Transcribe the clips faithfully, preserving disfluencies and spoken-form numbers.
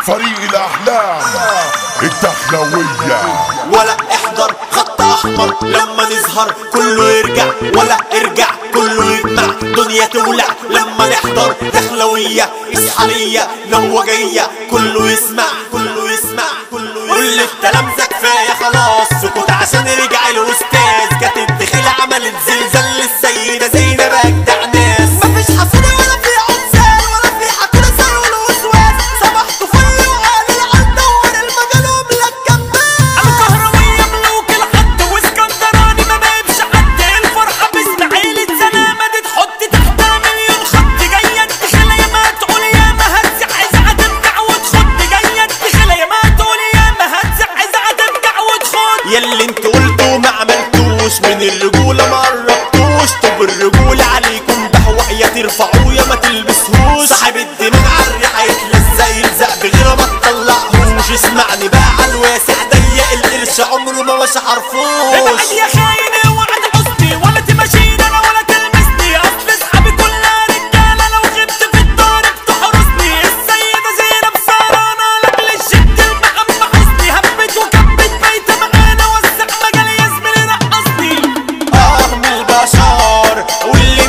فريق الأحلام الدخلوية. ولا احضر خط احمر لما نظهر كله يرجع، ولا ارجع كله يجمع، دنيا تولع لما نحضر دخلوية اسحالية نوجية، كله يسمع كله يسمع كله يسمع. كل التلامذة كفاية خلاص سكوت عشان رجع الاستاذ، كانت الدخيلة عملت زلزال للسيدة زينب اجدع ناس. مفيش حصري ولا في عزال ولا في حكي زي والوسواس، صبحتوا فل وقال العرض دور المجال وملك كمان. الكهروية ملوك الحد واسكندراني ما نايبش حد، الفرحة باسم عيلة سلامة دي تحط تحتها مليون خط. جاية الدخيلة يا ما تقول يا ما هتزع عايزة ترجع وتخد، جاية الدخيلة يا ما تقول يا ما هتزع عايزة ترجع وتخد. ياللي انت قلتوا ما عملتوش من الرجولة ما قربتوش، طب الرجولة عليكم بحوق يا ترفعوه يا ما تلبسهوش. صاحب الدماغ عالريحة يتلزق يلزق بغيره ما تطلعهوش. اسمعني بقى عالواسع ضيق القرش عمره ما مشى حرفوش. ابعد يا خاين اوعى تحسني ولا تمشيني انا ولا تلمسني، اصل اصحابي كلها رجالة لو غبت في الدار بتحرسني. السيدة زينب سهرانة لاجل الجد المحمى حسني، هبت وكبت بيت معانا وسع مجال يا زميلي رقصني. اه من البشر واللي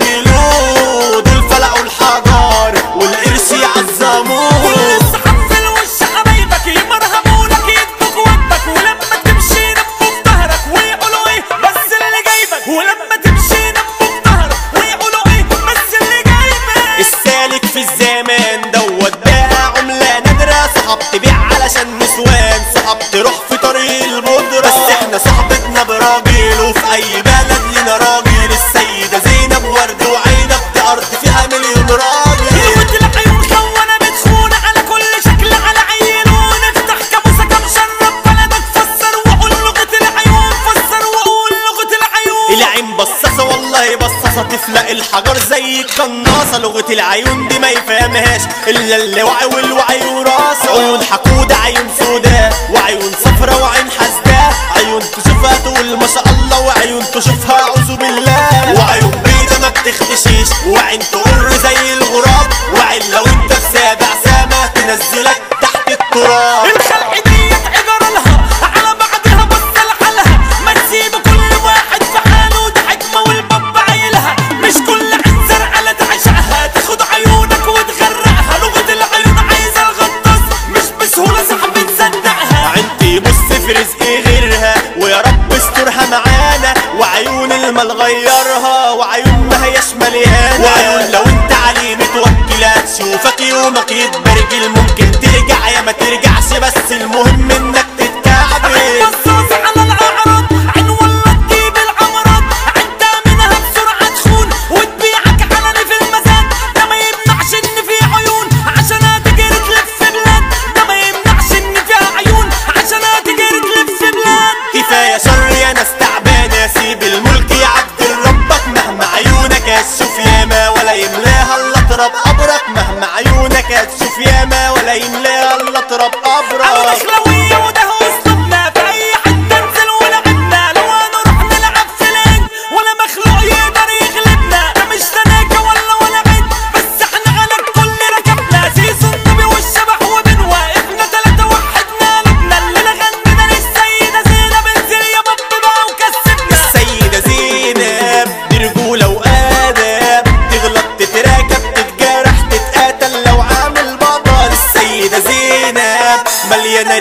بيعملوه دول فلقوا الحجار والقرش يعظموه. كل الصحاب في الوش حبايبك يمرهمولك يدوك وقتك، ولما تمشي نموا في ظهرك ويقولوا ايه بس اللي جايبك، ولما تمشي نموا في ظهرك ويقولوا ايه بس اللي جايبك. السالك في الزمان دوت بقى عملة نادرة، صحاب تبيع علشان نسوان، صحاب تروح في طريق البودرة، بس احنا صحبتنا براجل وفي اي بلد لينا راجل. السيدة زينب ورد وعنب دي ارض فيها مليون راجل. قوة العيون خونة بتخونة على كل شكل على عينون، افتح كابوسك مشرب بلدك فسر وقول لغة العيون، فسر وقول لغة العيون. العين بصاصة والله بصاصة تفلق الحجر زي القناصة، لغة العيون دي ما يفهمهاش الا اللي وعي والوعي وراسه. عيون حقودة عيون سوداء وعيون صفرا وعين حسداء، عيون تشوفها تقول ما شاء الله وعيون تشوفها اعوذ بالله، وعيون بيضة ما بتختشيش وعين تقر زي الغراب، وعين لو انت في سابع سما تنزلك تحت التراب. الخلق ديت عبارة لها على بعضها بص لحالها، ما تسيب كل واحد في حاله ده حكمة والباب عيلها، مش كل عين زرقاء لا تعشقها تاخد عيونك وتغرقها. لغة العيون عايزة الغطاس مش بسهولة صاحبي تصدقها. عينتي بص في رزقي غيرها ويا رب استرها معانا، وعيون المال غيرها وعيون ما هياش مليانة، وعيون لو انت عليه متوكلة تشوفك يومك يتبرجل، ممكن ترجع يا ما ترجعش بس المهم انك تتكعبل. بصاص على الاعراض عين ولا تجيب العمرات، انت منها بسرعة تخون وتبيعك علني في المزاد، ده ما يمنعش ان في عيون عشان تجري تلف بلاد، ده ما يمنعش ان فيها عيون عشان تجري تلف بلاد. كفاية شر يا ناس تعبانة سيب الملك يا عبد ربك، مهما عيونك هتشوف ياما ولا يملاها الا تراب قبرك، مهما عيونك هتشوف ياما ولا يملاها الا تراب قبرك. الدخلوية وده هو اسلوبنا في اي حتة ننزل ولعبنا، لو هنروح نلعب في لين ولا مخلوق يقدر يغلبنا، ده مش تناكة ولا ولا عيد بس احنا على الكل ركبنا، زيزو النبي والشبح وبنوا ابنا تلاتة وحدنا قلبنا، اللي غنينا للسيدة زينب انزل يا باب بقى وكسبنا. السيدة زينب دي رجولة وآداب، تغلط تتراكب تتجرح تتقاتل لو عامل بطل. السيدة زينب مليانة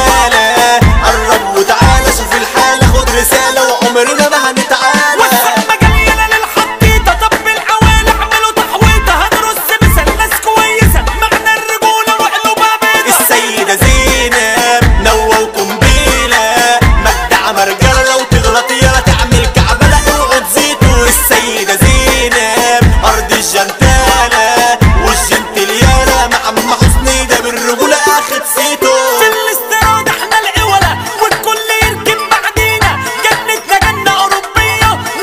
رجالة، قرب وتعالى شوف الحالة خد رسالة وعمرنا ما هنتعالى. والسما جاية للحطيطة طب العوالي اعملوا تحويطة، هنرص مثل ناس كويسة معنى الرجولة وقلوبها بيضة. السيدة زينب نوى وقنبيلة مجدع مرجلة، لو تغلط يلا تعمل كعبة لا اوعوا تزيتوا. السيدة زينب أرض الجنتالة والجنتليانة مع عم حسني ده بالرجولة اخد سيتو. في الاستيراد احنا العولة والكل يركب بعدينا، جنتنا جنة أوروبية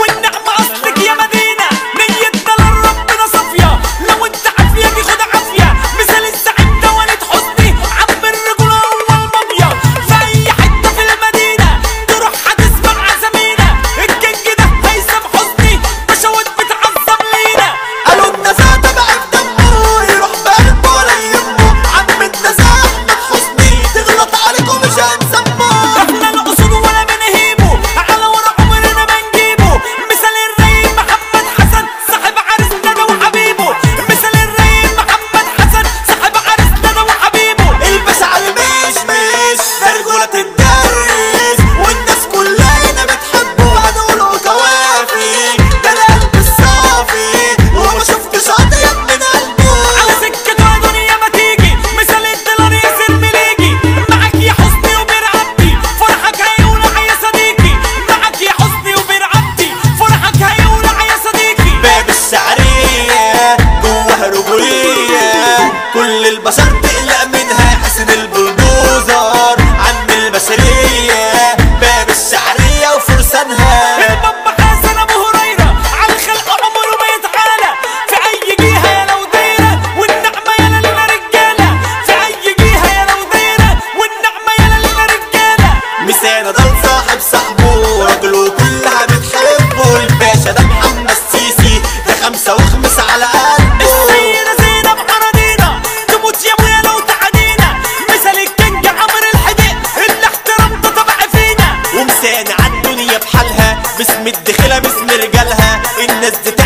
باسم الدخيلة باسم رجالها، الناس دي